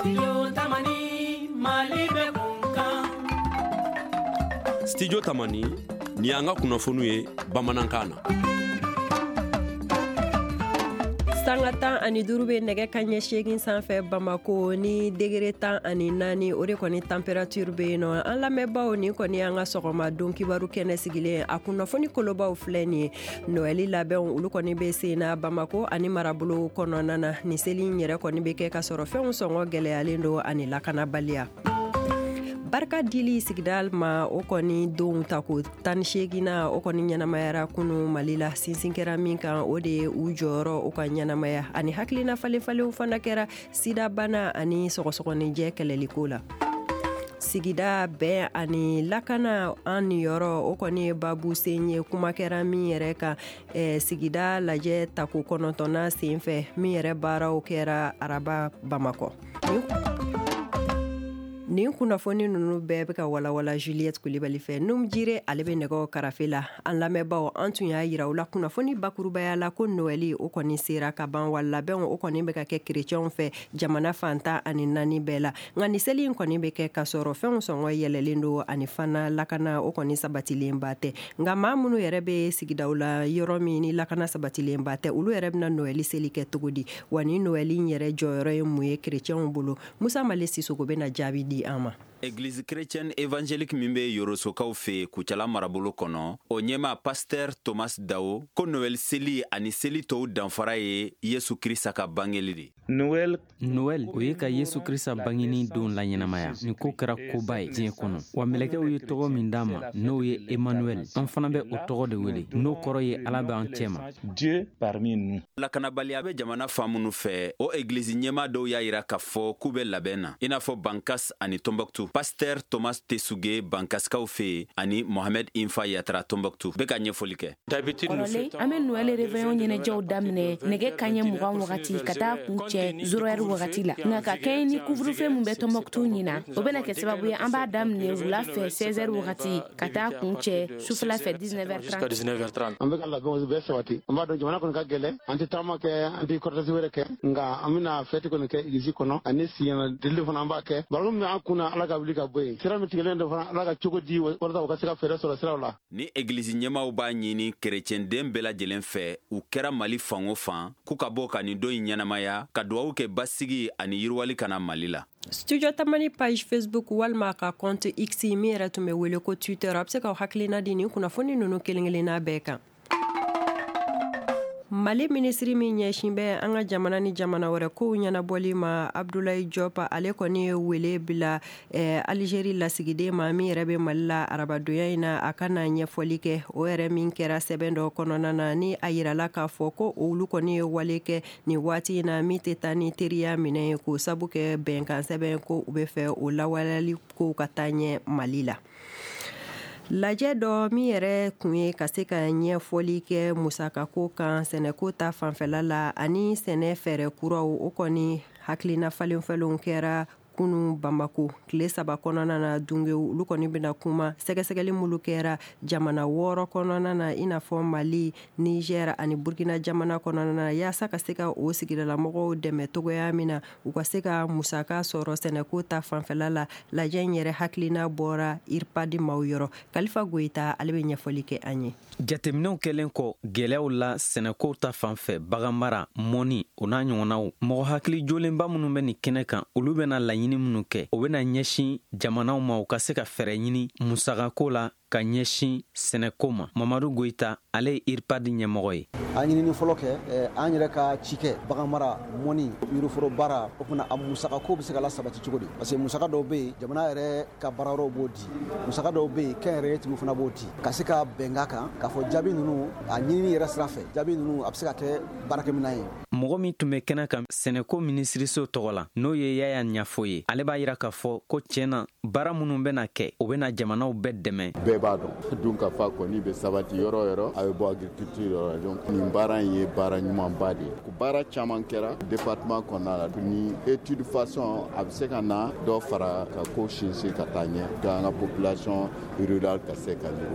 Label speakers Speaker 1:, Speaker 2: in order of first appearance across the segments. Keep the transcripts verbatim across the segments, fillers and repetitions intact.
Speaker 1: Studio Tamani Malibe Kunkan. Studio Tamani ni anga kunnafoniw ye bamanankan na.
Speaker 2: Sanga tan ani duuru bɛ nɛgɛ kaɲɛ seegin sanfɛ Bamako ni degere tan ani naani o de kɔni temperature bɛ yen nɔ. An lamɛnbaaw ni kɔni an ka sɔgɔma don kibaru kɛnɛ sigilen a kunnafoni kolobaw filɛ nin ye. Noël labɛnw olu kɔni bɛ sen na Bamako ani marabolo kɔnɔna na. Ni seli in yɛrɛ kɔni bɛ kɛ ka sɔrɔ fɛnw sɔngɔ gɛlɛyalen don ani lakanabaliya. Barika dili sigida ma o kɔni don ta ko tan ni seegin na o kɔni ɲɛnamayara kunu Mali la sinsin kɛra min kan o de ye u jɔyɔrɔ o ka ɲɛnamaya ani hakilina falen-falenw fana kɛra sida bana ani sɔgɔsɔgɔnijɛ kɛlɛliko la. Sigida bɛn ani lakana an niyɔrɔ o kɔni ye babu sen ye kuma kɛra min yɛrɛ kan eh, sigida lajɛ tako kɔnɔntɔnna sen fɛ min yɛrɛ baaraw kɛra araba Bamakɔ. Nin kunnafoni ninnu bɛɛ bɛ ka walawala Juliette Kulibali fɛ Num Jire ale bɛ nɛgɛ karafe la an lamɛnbaaw an tun y'a yira u la kunnafoni bakurubaya la ko Noël o kɔni sera ka ban wa labɛnw o kɔni bɛ ka kɛ kerecɛnw fɛ jamana fantan ani naani bɛɛ la nka nin seli in kɔni bɛ kɛ ka sɔrɔ fɛnw sɔngɔ yɛlɛlen don ani fana lakana o kɔni sabatilenba tɛ nka maa minnu yɛrɛ bɛ sigidaw la yɔrɔ min ni lakana sabatilenba tɛ olu yɛrɛ bɛna Noël seli kɛ cogo di wa ni Noël in yɛrɛ jɔyɔrɔ ye mun ye kerecɛnw bolo Musa Male Sisoko bɛna jaabi di an ma.
Speaker 3: Église chrétienne évangélique min bɛ Yorosokaw fɛ Kucala marabolo kɔnɔ o ɲɛma pasteur Thomas Dao ko Noël seli ani seli tɔw danfara ye Yesu Krista ka bangeli de.
Speaker 4: Noël Noël o ye ka Yesu Krista bangeni don la ɲɛnamaya ni ko kɛra koba ye diɲɛ kɔnɔ wa mɛlɛkɛw ye tɔgɔ min d'a ma n'o ye Emmanuel an fana bɛ o tɔgɔ de wele n'o kɔrɔ ye Ala bɛ an cɛ ma.
Speaker 5: Dieu parmi nous.
Speaker 3: Lakanabaliya bɛ jamana fan minnu fɛ o église ɲɛma dɔw y'a yira k'a fɔ k'u bɛ labɛn na i n'a fɔ Bankas ani Tombouctou. Pasteur Thomas Tessuge Bankaskaw fe ani Mohamed Infa Yatra Tombouctou bɛ ka ɲɛfɔli kɛ.
Speaker 6: Kɔrɔlen an bɛ Noël réveillon ɲɛnajɛw daminɛ nɛgɛ kaɲɛ mugan wagati ka taa kuncɛ zéro heure wagati la nka ka kɛɲɛ ni couvre-feu min bɛ Tombouctou ɲina o bɛna kɛ sababu ye an b'a daminɛ wula fɛ seize heures wagati ka taa kuncɛ sufɛla fɛ dix-neuf heures trente.
Speaker 7: An bɛ ka labɛnw bɛɛ sabati an b'a dɔn jamana kɔni ka gɛlɛn an tɛ taama kɛ an tɛ cortège wɛrɛ kɛ nka an bɛna fête kɔni kɛ église kɔnɔ ani siɲɛna deli fana an b'a kɛ baro min an kunna Ala ka wuli ka bɔ yen sira min tigɛlen dɔ fana Ala ka cogo di walasa u ka se ka fɛɛrɛ sɔrɔ siraw la.
Speaker 3: Ni église ɲɛmaw b'a ɲini kerecɛnden bɛɛ lajɛlen fɛ u kɛra Mali fan o fan k'u ka bɔ ka nin don in ɲɛnamaya ka duwawu kɛ basigi ani yiriwali kana Mali la.
Speaker 2: Studio Tamani page Facebook walima ka compte X min yɛrɛ tun bɛ wele ko Twitter a bɛ se ka hakilina di nin kunnafoni ninnu kelen-kelenna bɛɛ kan. Mali ministri min ɲɛsin bɛ an ka jamana ni jamana wɛrɛ kow ɲɛnabɔli ma Abdoulaye Diop ale kɔni ye wele bila eh, Algérie lasigiden ma min yɛrɛ bɛ Mali la arabadonya in na a ka na ɲɛfɔli kɛ o yɛrɛ min kɛra sɛbɛn dɔ kɔnɔna na ni a yirala k'a fɔ ko olu kɔni ye wale kɛ nin waati in na min tɛ taa ni teriya minɛ ye k'o sabu kɛ bɛnkan sɛbɛn ko u bɛ fɛ o lawaleyali ko ka taa ɲɛ Mali la. Lajɛ dɔ min yɛrɛ kun ye ka se ka ɲɛfɔli kɛ musakako kan sɛnɛko ta fanfɛla la ani sɛnɛ fɛɛrɛ kuraw o kɔni hakilina falen-falenw kɛra kunu Bamako tile saba kɔnɔna na dungew olu kɔni bɛna kuma sɛgɛsɛgɛli mulu kɛra jamana wɔɔrɔ kɔnɔna na i n'a fɔ Mali, Niger ani Burkina jamana kɔnɔna na yaasa ka se ka o sigidalamɔgɔw dɛmɛ togoya min na u ka se ka musaka sɔrɔ sɛnɛko ta fanfɛla la lajɛ in yɛrɛ hakilina bɔra I R P A D maaw yɔrɔ Kalifa Goyita ale bɛ ɲɛfɔli kɛ an ye.
Speaker 4: Jateminɛw kɛlen kɔ gɛlɛyaw la sɛnɛko ta fanfɛ baganmara mɔni o n'a ɲɔgɔnnaw mɔgɔ hakili jolenba minnu bɛ nin kɛnɛ kan olu bɛna laɲini minnu kɛ o bɛna ɲɛsin jamanaw ma u ka se ka fɛɛrɛ ɲini musakako la ka ɲɛsin sɛnɛko ma. Mamadu Goyita ale ye I R P A D ɲɛmɔgɔ ye.
Speaker 8: An ɲinini fɔlɔ kɛ an yɛrɛ ka ci kɛ baganmara mɔni yiriforo baara o fana a musakako bɛ se ka la sabati cogo di parce que musaka dɔw bɛ yen jamana yɛrɛ ka baarayɔrɔw b'o di musaka dɔw bɛ yen kɛnyɛrɛyetigiw fana b'o di ka se ka bɛnka kan k'a fɔ jaabi ninnu a ɲinini yɛrɛ sira fɛ jaabi ninnu a bɛ se ka kɛ baarakɛminɛn ye.
Speaker 4: Mɔgɔ min tun bɛ kɛnɛ kan sɛnɛko minisiriso tɔgɔ la n'o ye Yaya Ɲafo ye ale b'a yira k'a fɔ ko tiɲɛna baara minnu bɛna kɛ o bɛna jamanaw bɛɛ dɛmɛ.
Speaker 9: Bɛɛ b'a dɔn dun ka fa kɔni bɛ sabati yɔrɔ yɔrɔ a bɛ bɔ agriculture yɔrɔ la donc nin baara in ye baara ɲumanba de ye. Baara caman kɛra département kɔnɔna la ni étude façon a bɛ se ka na dɔ fara ka ko sinsin ka taa ɲɛ ka an ka population rurale ka se ka yiriwa.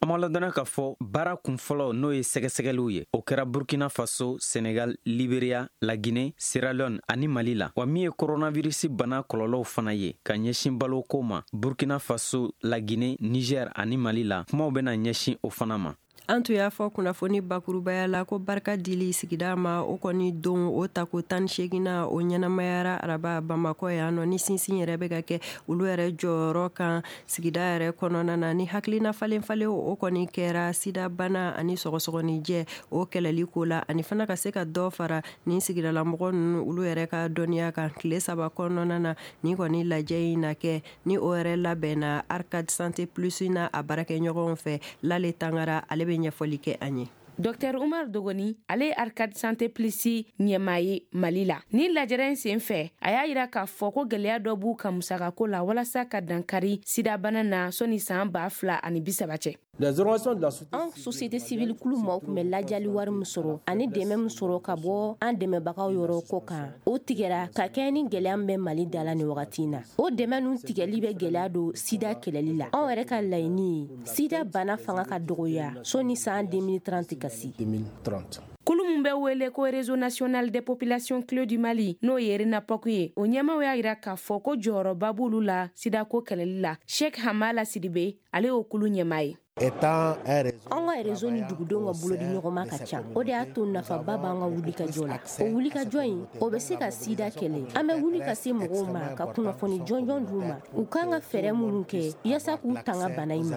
Speaker 4: an b'a ladɔnniya k'a fɔ baara kun fɔlɔ n'o ye sɛgɛsɛgɛliw ye o kɛra burkina faso senegal liberia la guinée sierra leone ani mali la wa min ye coronavirus bana kɔlɔlɔw fana ye ka ɲɛsin baloko ma burkina faso la guinée niger ani mali la kumaw bena ɲɛsin o fana ma.
Speaker 2: An tun y'a fɔ kunnafoni bakurubaya la ko barika dili sigida ma o kɔni don o tako tan segina o ɲɛnamayara araba Bamakɔ yan nɔ ni sinsin yɛrɛ bɛ ka kɛ olu yɛrɛ jɔyɔrɔ kan sigida yɛrɛ kɔnɔna na ni hakilina falen falen o kɔni kɛra sida bana ani sɔgɔsɔgɔnijɛ o kɛlɛli ko la ani fana ka se ka dɔ fara ni sigidalamɔgɔ ninnu olu yɛrɛ ka dɔnniya kan tile saba kɔnɔna na ni kɔni lajɛ in na kɛ ni o yɛrɛ labɛnna Arcade Santé Plus na a baarakɛ ɲɔgɔnw fɛ Lale Tangara ale bɛ ɲɛfɔli kɛ an ye.
Speaker 6: Docteur Umar Dogoni ale Arcade Santé Plus ɲɛmaa Mali la ni lajɛrɛ in sen fɛ a y'a yira k'a fɔ ko gɛlɛya dɔ b'u ka musakako la walasa ka dankari sida bana na sɔni san ba fila ani bisaba cɛ.
Speaker 5: An société civile kulu maaw kun bɛ lajali wari min sɔrɔ ani dɛmɛ min sɔrɔ ka bɔ an dɛmɛbagaw yɔrɔ ko kan o tigɛra ka kɛ ni gɛlɛya min bɛ Mali dala ni wagati na o dɛmɛ nun tigɛli bɛ gɛlɛya don sida kɛlɛli la anw yɛrɛ ka laɲini ye sida bana fanga ka dɔgɔya sɔni san deux mille trente kasi.
Speaker 6: Kulu mun bɛ wele ko Réseau National des Populations Clés du Mali n'o ye RENAPOC ye o ɲɛmaaw y'a yira k'a fɔ ko jɔyɔrɔba b'olu la sida ko kɛlɛli la. Sheikh Hamala Sidibe ale y'o kulu ɲɛmaa ye.
Speaker 5: An ka réseau ni dugudenw ka bolo di ɲɔgɔn ma ka ca o de y'a to nafaba b'an ka wuli ka jɔ la o wuli ka jɔ in o bɛ se ka sida kɛlɛ an bɛ wuli ka se mɔgɔw ma ka kunnafoni jɔnjɔn d'u ma u kan ka fɛɛrɛ minnu kɛ yaasa k'u tanga bana in ma.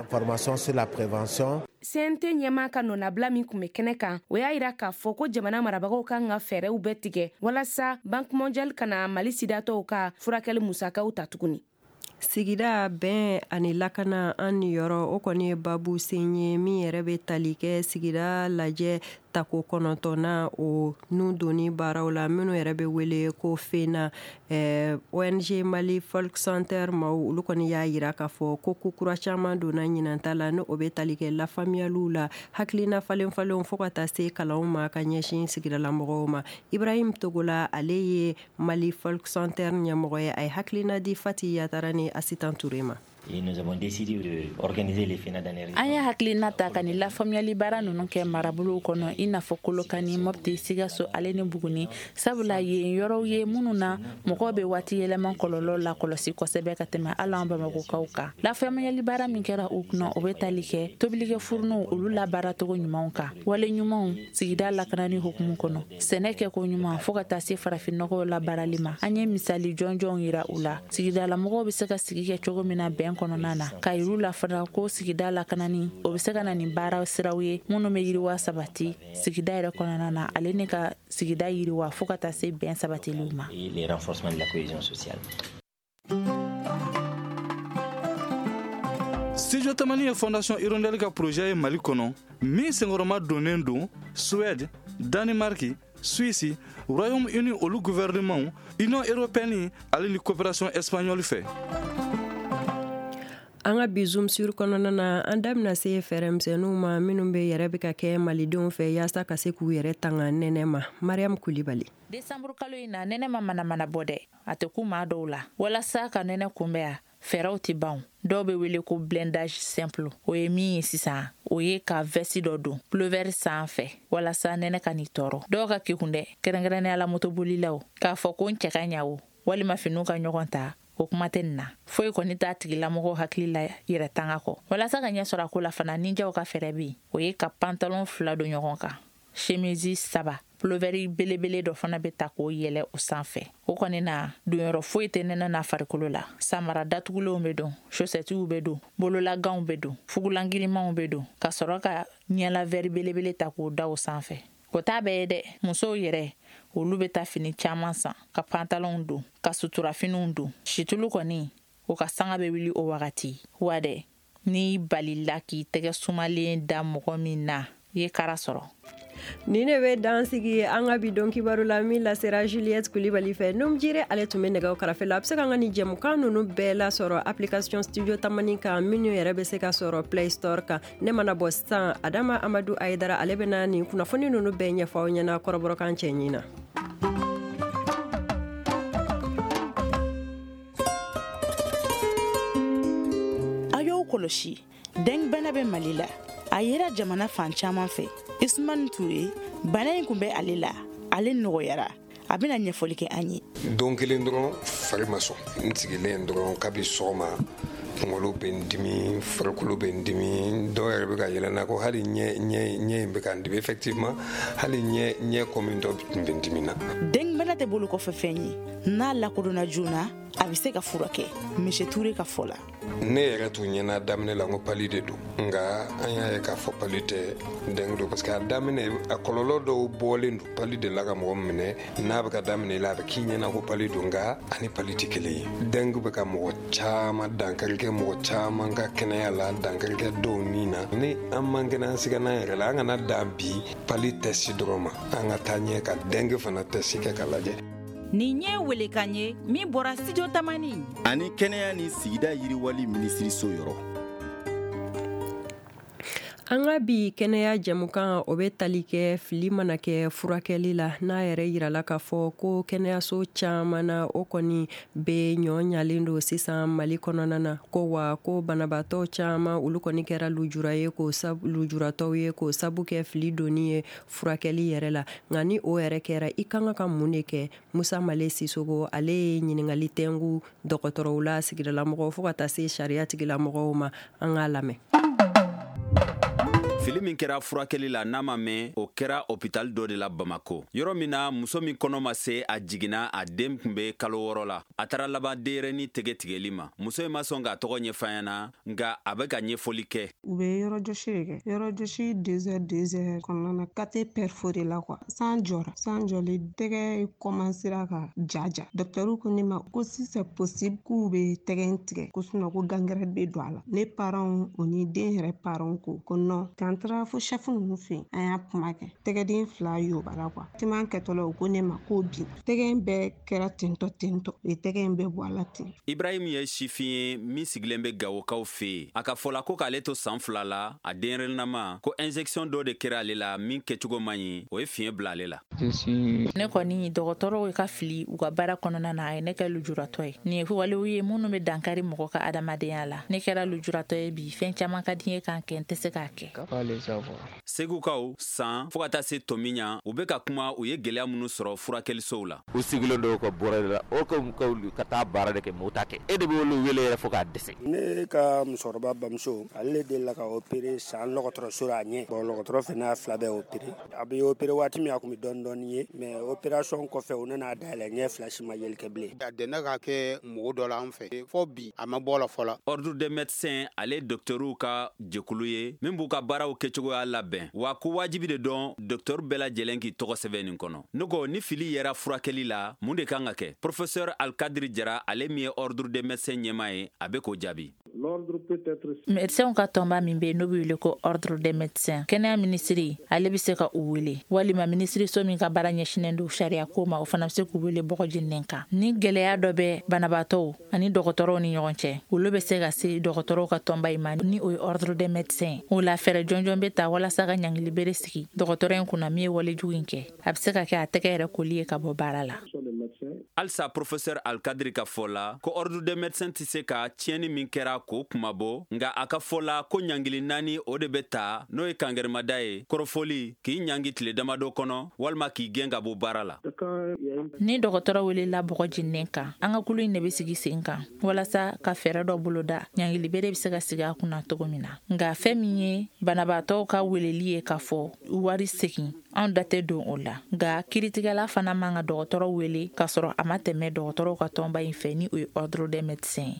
Speaker 5: C N T ɲɛmaa ka nɔnabila min kun bɛ kɛnɛ kan o y'a yira k'a fɔ ko jamana marabagaw kan ka fɛɛrɛw bɛɛ tigɛ walasa Banque mondiale kana Mali sidatɔw ka furakɛli musakaw ta tuguni.
Speaker 2: Sigida bɛn ani lakana an niyɔrɔ o kɔni ye babu sen ye min yɛrɛ bɛ tali kɛ sigida lajɛ tako kɔnɔntɔnna o nu doni baaraw la minnu yɛrɛ bɛ wele ko fena eh, O N G Mali Folk Center ma olu kɔni y'a yira k'a fɔ ko kukura caman donna ɲinanta la ni o bɛ tali kɛ lafaamuyaliw la hakilina falen falenw fo ka taa se kalanw ma ka ɲɛsin sigidalamɔgɔw ma. Ibrahim Togola ale ye Mali Folk Center ɲɛmɔgɔ ye a ye hakilina di Fati Yatara ni Asitan Touré ma.
Speaker 10: Et nous avons décidé d'organiser les FENA dans les régions.
Speaker 11: An ye hakilina ta ka ni lafaamuyali baara ninnu kɛ marabolow kɔnɔ i n'a fɔ Kolokani, Mopti, Sigaso, ale ni Buguni sabula yen yɔrɔw ye minnu na mɔgɔw bɛ waati yɛlɛma kɔlɔlɔ la kɔlɔsi kosɛbɛ ka tɛmɛ hali an Bamakokaw kan. Lafaamuyali baara min kɛra u kunna o bɛ tali kɛ tobilikɛ furunuw olu labaaracogo ɲumanw kan wale ɲumanw sigida lakanani hukumu kɔnɔ sɛnɛ kɛko ɲuman fo ka taa se farafinnɔgɔw labaarali ma an ye misali jɔnjɔnw yira u la sigidalamɔgɔw bɛ se ka sigi kɛ cogo min na bɛn kɔnɔna na ka yiru la fana ko sigida lakanani o bɛ se ka na ni baara siraw ye minnu bɛ yiriwa sabati sigida yɛrɛ kɔnɔna na ale ni ka sigida yiriwa fo ka taa se bɛn sabatiliw ma.
Speaker 10: Et les renforcements de la cohésion sociale.
Speaker 12: Studio Tamani ye Fondation Hirondelle ka projet ye Mali kɔnɔ min senkɔrɔma donnen don Suède, Danemark, Suisse, Royaume-Uni olu gouvernement, Union européenne ale ni coopération espagnole fɛ.
Speaker 2: An ka bi Zoom sur kɔnɔna na an da bɛna se fɛɛrɛmisɛnninw ma minnu bɛ yɛrɛ bɛ ka kɛ malidenw fɛ yaasa ka se k'u yɛrɛ tanga nɛnɛ ma. Mariam Kulibali.
Speaker 11: Desanburu kalo in na nɛnɛ ma manamana bɔ dɛ a tɛ ku maa dɔw la walasa ka nɛnɛ kunbɛn fɛɛrɛw tɛ ban dɔw bɛ wele ko blendage simple o ye min ye sisan o ye ka vɛsi dɔ don pulvɛri sanfɛ walasa nɛnɛ ka n'i tɔɔrɔ dɔw ka kekun dɛ kɛrɛnkɛrɛnnenya la motobolilaw k'a fɔ ko n cɛ ka ɲa o walima finiw ka ɲɔgɔn ta o kuma tɛ nin na foyi kɔni t'a tigilamɔgɔw hakili la yɛrɛ tanga kɔ walasa ka ɲɛ sɔrɔ a ko la fana ninjaw ka fɛɛrɛ bɛ yen o ye ka pantalon fila don ɲɔgɔn kan chemise saba pulvɛri belebele dɔ fana bɛ ta k'o yɛlɛ o sanfɛ o kɔni na donyɔrɔ foyi tɛ nɛnɛ n'a farikolo la samara datugulenw bɛ don chaussetiw bɛ don bololaganw bɛ don fugulangirimanw bɛ don ka sɔrɔ ka ɲɛla vɛri belebele ta k'o da o sanfɛ o t'a bɛɛ ye dɛ musow yɛrɛ olu bɛ taa fini caman san ka pantalonw don ka suturafiniw don situlu kɔni o ka sanga bɛ wuli o wagati wa dɛ n'i balila k'i tɛgɛ sumalen da mɔgɔ min na i ye kara sɔrɔ.
Speaker 2: Ni ne bɛ dan sigi an ka bi don kibaru la min lasera Juliette Kulibali fɛ Num Jire ale tun bɛ nɛgɛw karafe la a bɛ se ka an ka ni jɛmukan ninnu bɛɛ lasɔrɔ application Studio Tamani kan minnu yɛrɛ bɛ se ka sɔrɔ Play Store kan ne mana bɔ sisan Adama Amadu Ayidara ale bɛna nin kunnafoni ninnu bɛɛ ɲɛfɔ aw ɲɛna kɔrɔbɔrɔkan cɛ ɲin na.
Speaker 11: A y'o kɔlɔsi dengbana bɛ Mali la
Speaker 6: a yera jamana fan caman fɛ Ismail Ture bana in kun bɛ ale la ale nɔgɔyara a bɛna ɲɛfɔli kɛ an ye.
Speaker 13: Don kelen dɔrɔn fari ma sɔn n sigilen dɔrɔn kabi sɔgɔma kunkolo bɛ n dimi farikolo bɛ n dimi dɔw yɛrɛ bɛ ka yɛlɛnna ko hali ɲɛ ɲɛ ɲɛ in bɛ ka n dimi effectivement hali ɲɛ ɲɛ kɔmi dɔ bɛ n dimi na. Dengbana
Speaker 6: tɛ bolo kɔfɛ fɛn ye n'a lakodɔnna joona a bɛ se ka furakɛ Monsieur Ture ka fɔ la.
Speaker 13: Ne yɛrɛ tun ɲɛna daminɛ la ko pali de don nka an y'a ye k'a fɔ pali tɛ dengue don parce que a daminɛ a kɔlɔlɔ dɔw bɔlen don pali de la ka mɔgɔ minɛ n'a bɛ ka daminɛ la a bɛ k'i ɲɛna ko pali don nka ani pali tɛ kelen ye. Dengue bɛ ka mɔgɔ caman dankari kɛ mɔgɔ caman ka kɛnɛya la dankari kɛ dɔw ni na ni an man kɛnɛ an siga n'an yɛrɛ la an kana dan bi pali tɛsi dɔrɔn ma an ka taa ɲɛ ka dengue fana tɛsi kɛ ka lajɛ.
Speaker 14: Nin ye welekan ye min bɔra studio Tamani
Speaker 15: ani kɛnɛya ni sigida yiriwali minisiriso yɔrɔ.
Speaker 2: An ka bi kɛnɛya jɛmukan o bɛ tali kɛ fili mana kɛ furakɛli la n'a yɛrɛ yirala k'a fɔ ko kɛnɛyaso caman na o kɔni bɛ ɲɔ ɲalen don sisan Mali kɔnɔna na ko wa ko banabaatɔ caman olu kɔni kɛra lujura ye ko lujuratɔw ye ko sabu kɛ fili doni ye furakɛli yɛrɛ la nka ni o yɛrɛ kɛra i kan ka mun de kɛ. Musa Male Sisogo ale ye ɲininkali tɛngu dɔgɔtɔrɔw la sigidalamɔgɔw fo ka taa se sariya tigilamɔgɔw ma an k'a lamɛn.
Speaker 3: Fili min kɛra furakɛli la n'a ma mɛn o kɛra hôpital dɔ de la Bamako. Yɔrɔ min na muso min kɔnɔ ma se a jiginna a den tun bɛ kalo wɔɔrɔ la. A taara laban denyɛrɛni tɛgɛ tigɛli ma. Muso in ma sɔn k'a tɔgɔ ɲɛfɔ an ɲɛna nka a bɛ ka ɲɛfɔli kɛ.
Speaker 16: U bɛ yɔrɔjɔsi de kɛ. Yɔrɔjɔsi deux heures deux heures kɔnɔna na kate perforé la quoi. San jɔra. San jɔlen tɛgɛ commencera ka jaja. Docteur ko ne ma ko si c'est possible k'u bɛ tɛgɛ in tigɛ ko sinon ko gangrène bɛ don a la. Ne parents o ni den yɛrɛ parents ko ko non. An taara fo chef ninnu fɛ yen an y'a kuma kɛ tɛgɛden fila yobara quoi timan kɛtɔla o ko ne ma ko bi tɛgɛ in bɛɛ kɛra tentɔ tentɔ o ye tɛgɛ in bɛɛ bɔ a la ten.
Speaker 3: Ibrahim ye sifin ye min sigilen bɛ Gawokaw fɛ yen a ka fɔla ko k'ale to san fila la a denyɛrɛninama ko injection dɔ de kɛra ale la min kɛcogo man ɲi o ye fiɲɛ bila ale la.
Speaker 11: Ne kɔni dɔgɔtɔrɔw ka fili u ka baara kɔnɔna na a ye ne kɛ lujuratɔ ye nin ye walew ye minnu bɛ dankari mɔgɔ ka adamadenya la ne kɛra lujuratɔ ye bi fɛn caman ka di n ye k'an kɛ n tɛ se k'a kɛ.
Speaker 3: Segukaw san fo ka taa se tɔmi ɲa u bɛ ka kuma u ye gɛlɛya minnu sɔrɔ furakɛlisow la.
Speaker 17: U sigilen dɔw ka bɔra de la o ka ka taa baara de kɛ mɔgɔw ta kɛ e de b'olu wele yɛrɛ fo k'a dɛsɛ.
Speaker 18: Ne ka musokɔrɔba bamuso ale de la ka opérer san dɔgɔtɔrɔso la a ɲɛ bon dɔgɔtɔrɔ fana y'a fila bɛɛ opérer a bɛ opérer waati min a tun bɛ dɔɔni dɔɔni ye mais opération kɔfɛ u nana dayɛlɛ ɲɛ fila si ma yeli kɛ bilen.
Speaker 19: A dɛnɛ ka kɛ mɔgɔ dɔ la an fɛ fo bi a ma bɔ la fɔlɔ.
Speaker 3: Ordre des médecins ale docteurw ka jɛkulu ye min b'u ka baaraw kɛcogoya labɛn wa ko wajibi de dɔn docteur bɛɛ lajɛlen k'i tɔgɔ sɛbɛn nin kɔnɔ. Ne ko ni fili yɛra furakɛli la mun de kan ka kɛ. Professeur Alkadiri Jara ale min ye ordre des médecins ɲɛmaa ye a bɛ k'o jaabi.
Speaker 11: Médecins ka tɔnba min bɛ yen n'o bɛ wele ko ordre des médecins kɛnɛya minisiri ale bɛ se ka u wele walima minisiriso min ka baara ɲɛsinnen don sariya ko ma o fana bɛ se k'u wele bɔgɔjinen kan ni gɛlɛya dɔ bɛ banabaatɔw ani dɔgɔtɔrɔw ni ɲɔgɔn cɛ olu bɛ se ka se dɔgɔtɔrɔw ka tɔnba in ma ni o ye ordre des médecins o la fɛɛrɛ jɔnjɔn bɛ ta walasa ka ɲangili bere sigi dɔgɔtɔrɔ in kunna min ye walejugu in kɛ a bɛ se ka kɛ a tɛgɛ yɛrɛ koli ye ka bɔ baara la.
Speaker 3: Alsa professeur Alkadiri ka fɔ la ko ordre des médecins tɛ se ka tiɲɛni min kɛra k'o kumabɔ nga a ka fɔ la ko ɲangili naani o de bɛ ta n'o ye kangɛrɛmada ye kɔrɔfɔli k'i ɲangi tile damadɔ kɔnɔ walima k'i gɛn ka bɔ baara la.
Speaker 11: Ni dɔgɔtɔrɔ welela bɔgɔjinen kan an ka kulu in de bɛ sigi sen kan walasa ka fɛɛrɛ dɔ boloda ɲangili bere bɛ se ka sigi a kunna cogo min na nga fɛn min ye banabaatɔw ka weleli ye k'a fɔ wari segin anw da tɛ don o la nga kiritigɛla fana man ka dɔgɔtɔrɔ wele k'a sɔrɔ a ma tɛmɛ dɔgɔtɔrɔw ka tɔnba in fɛ ni o ye ordre des médecins.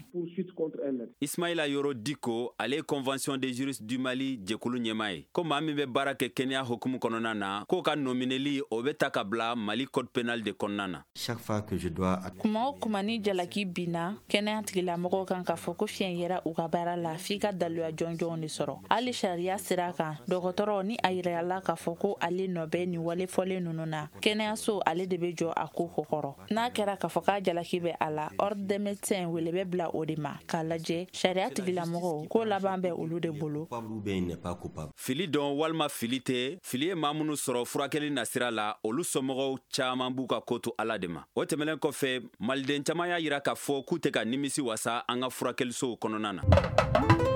Speaker 3: Ismaila Yoro Diko ale ye convention des juristes du Mali jɛkulu ɲɛmaa ye ko maa min bɛ baara kɛ kɛnɛya hukumu kɔnɔna na k'o ka nomineli o bɛ ta ka bila Mali code pénal de kɔnɔna na.
Speaker 10: Chaque fois que je dois
Speaker 11: kuma o kuma ni jalaki binna kɛnɛya tigilamɔgɔw kan k'a fɔ ko fiɲɛ yɛra u ka baara la f'i ka daluya jɔnjɔnw de sɔrɔ hali sariya sira kan dɔgɔtɔrɔ ni a yirala k'a fɔ ko ale nɔ bɛ nin walefɔlen ninnu na kɛnɛyaso ale de bɛ jɔ a ko kɔkɔrɔ n'a kɛra k'a fɔ k'a jalaki bɛ a la ordre des médecins wele bɛ bila o de ma k'a lajɛ sariya tigilamɔgɔw ko laban bɛ olu de bolo.
Speaker 3: Fili dɔn walima fili tɛ fili ye maa minnu sɔrɔ furakɛli nasira la olu somɔgɔw caman b'u ka ko to ala de ma o tɛmɛnen kɔfɛ maliden caman y'a yira k'a fɔ k'u tɛ ka nimisi wasa an ka furakɛlisow kɔnɔna na.